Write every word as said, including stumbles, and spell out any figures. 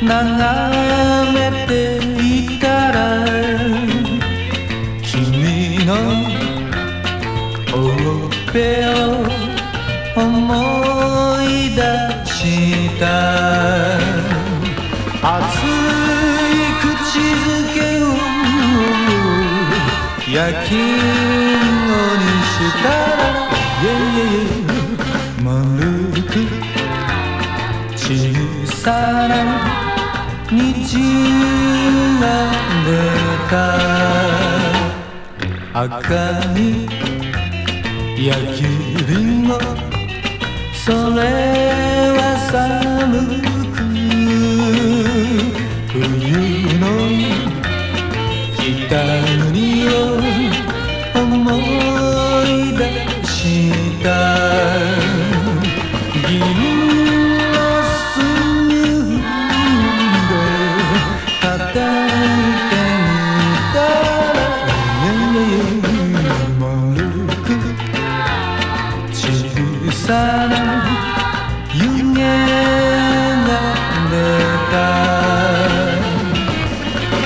眺めていたら君のほっぺを思い出した熱い口づけを焼き芋にしたら丸く小さな虹が出た赤い焼きりんごそれは寒く冬の北国を思い出した銀の隅で叩いてみたら丸く小さな夢が出た